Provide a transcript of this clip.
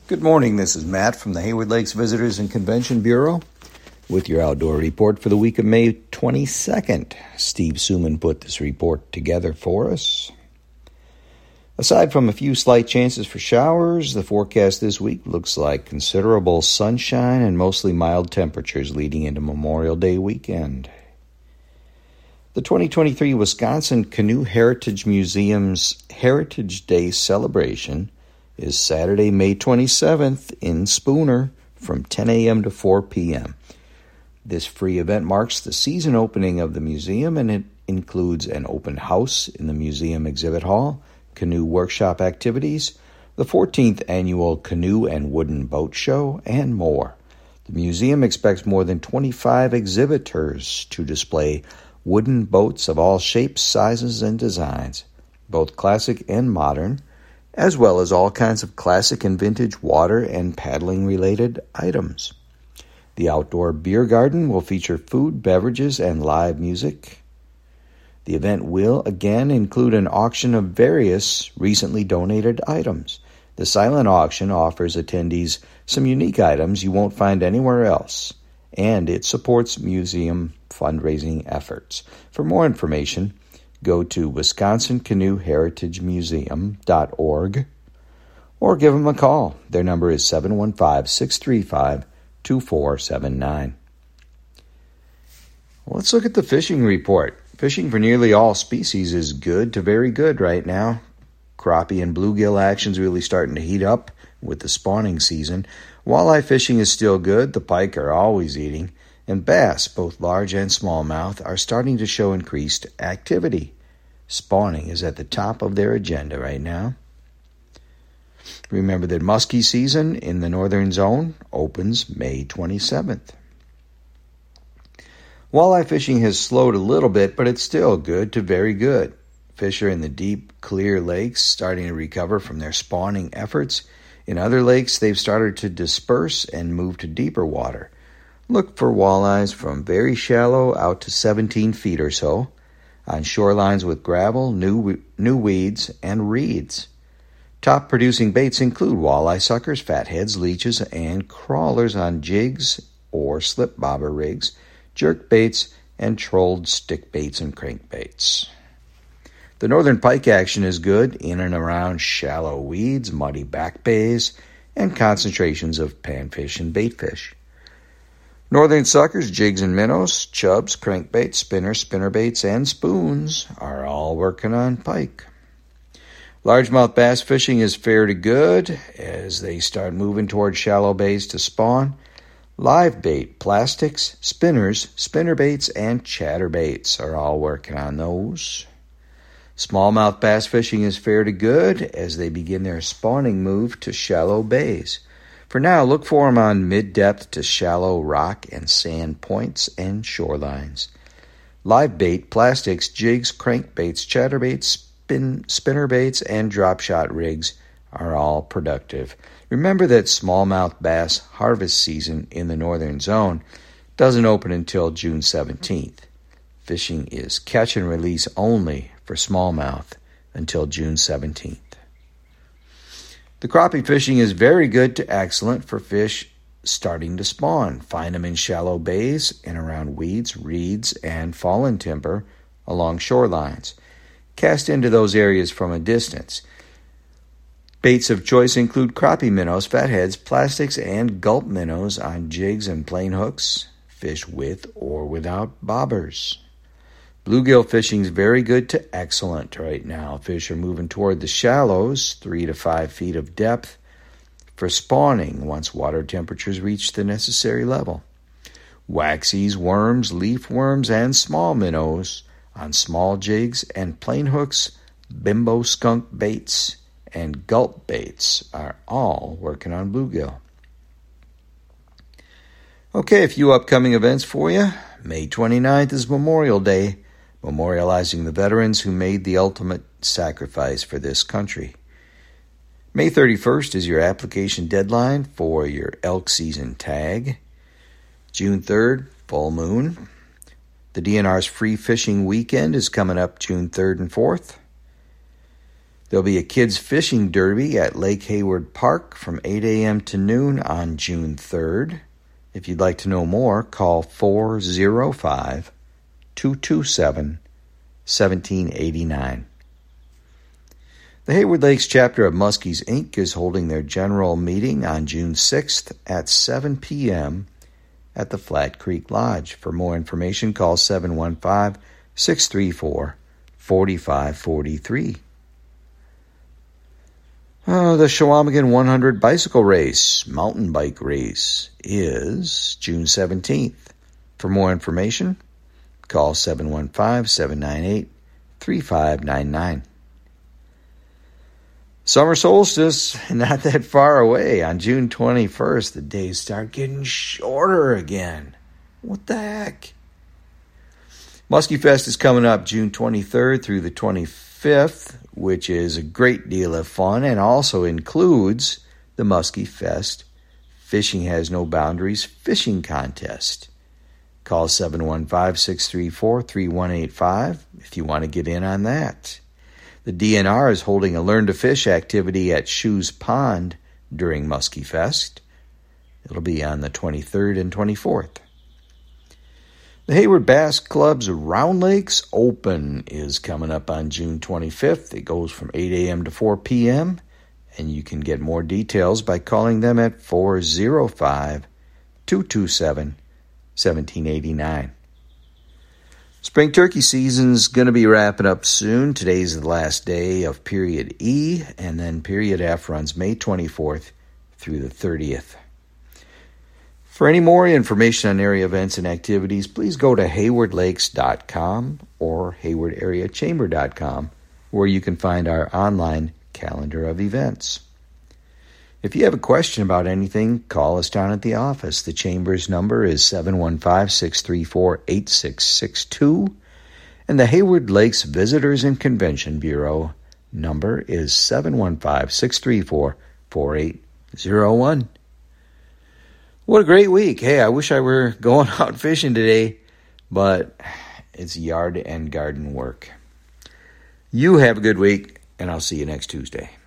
Good morning, this is Matt from the Hayward Lakes Visitors and Convention Bureau with your outdoor report for the week of May 22nd. Steve Suman put this report together for us. Aside from a few slight chances for showers, the forecast this week looks like considerable sunshine and mostly mild temperatures leading into Memorial Day weekend. The 2023 Wisconsin Canoe Heritage Museum's Heritage Day celebration is Saturday, May 27th in Spooner from 10 a.m. to 4 p.m. This free event marks the season opening of the museum, and it includes an open house in the museum exhibit hall, canoe workshop activities, the 14th annual Canoe and Wooden Boat Show, and more. The museum expects more than 25 exhibitors to display wooden boats of all shapes, sizes, and designs, both classic and modern, as well as all kinds of classic and vintage water and paddling-related items. The outdoor beer garden will feature food, beverages, and live music. The event will again include an auction of various recently donated items. The silent auction offers attendees some unique items you won't find anywhere else, and it supports museum fundraising efforts. For more information, go to wisconsincanoeheritagemuseum.org or give them a call. Their number is 715-635-2479. Let's look at the fishing report. Fishing for nearly all species is good to very good right now. Crappie and bluegill action's really starting to heat up with the spawning season. Walleye fishing is still good. The pike are always eating. And bass, both large and smallmouth, are starting to show increased activity. Spawning is at the top of their agenda right now. Remember that muskie season in the northern zone opens May 27th. Walleye fishing has slowed a little bit, but it's still good to very good. Fish are in the deep, clear lakes starting to recover from their spawning efforts. In other lakes, they've started to disperse and move to deeper water. Look for walleyes from very shallow out to 17 feet or so, on shorelines with gravel, new weeds, and reeds. Top producing baits include walleye suckers, fatheads, leeches, and crawlers on jigs or slip bobber rigs, jerk baits, and trolled stick baits and crankbaits. The northern pike action is good in and around shallow weeds, muddy back bays, and concentrations of panfish and baitfish. Northern suckers, jigs and minnows, chubs, crankbaits, spinners, spinnerbaits, and spoons are all working on pike. Largemouth bass fishing is fair to good as they start moving toward shallow bays to spawn. Live bait, plastics, spinners, spinnerbaits, and chatterbaits are all working on those. Smallmouth bass fishing is fair to good as they begin their spawning move to shallow bays. For now, look for them on mid-depth to shallow rock and sand points and shorelines. Live bait, plastics, jigs, crankbaits, chatterbaits, spinnerbaits, and drop shot rigs are all productive. Remember that smallmouth bass harvest season in the northern zone doesn't open until June 17th. Fishing is catch and release only for smallmouth until June 17th. The crappie fishing is very good to excellent for fish starting to spawn. Find them in shallow bays and around weeds, reeds, and fallen timber along shorelines. Cast into those areas from a distance. Baits of choice include crappie minnows, fatheads, plastics, and gulp minnows on jigs and plain hooks. Fish with or without bobbers. Bluegill fishing is very good to excellent right now. Fish are moving toward the shallows, 3 to 5 feet of depth, for spawning once water temperatures reach the necessary level. Waxies, worms, leaf worms, and small minnows on small jigs and plain hooks, bimbo skunk baits, and gulp baits are all working on bluegill. Okay, a few upcoming events for you. May 29th is Memorial Day, memorializing the veterans who made the ultimate sacrifice for this country. May 31st is your application deadline for your elk season tag. June 3rd, full moon. The DNR's free fishing weekend is coming up June 3rd and 4th. There'll be a kids fishing derby at Lake Hayward Park from 8 a.m. to noon on June 3rd. If you'd like to know more, call 405-227-1789. The Hayward Lakes chapter of Muskies, Inc. is holding their general meeting on June 6th at 7 p.m. at the Flat Creek Lodge. For more information, call 715-634-4543. The Chequamegon 100 Bicycle Race, mountain bike race, is June 17th. For more information, call 715-798-3599. Summer solstice, not that far away. On June 21st, the days start getting shorter again. What the heck? Muskie Fest is coming up June 23rd through the 25th, which is a great deal of fun and also includes the Muskie Fest Fishing Has No Boundaries fishing contest. Call 715-634-3185 if you want to get in on that. The DNR is holding a Learn to Fish activity at Shoes Pond during Muskie Fest. It'll be on the 23rd and 24th. The Hayward Bass Club's Round Lakes Open is coming up on June 25th. It goes from 8 a.m. to 4 p.m., and you can get more details by calling them at 405-227-1789. Spring turkey season's going to be wrapping up soon. Today's the last day of Period E, and then Period F runs May 24th through the 30th. For any more information on area events and activities, please go to haywardlakes.com or haywardareachamber.com, where you can find our online calendar of events. If you have a question about anything, call us down at the office. The Chamber's number is 715-634-8662, and the Hayward Lakes Visitors and Convention Bureau number is 715-634-4801. What a great week. Hey, I wish I were going out fishing today, but it's yard and garden work. You have a good week, and I'll see you next Tuesday.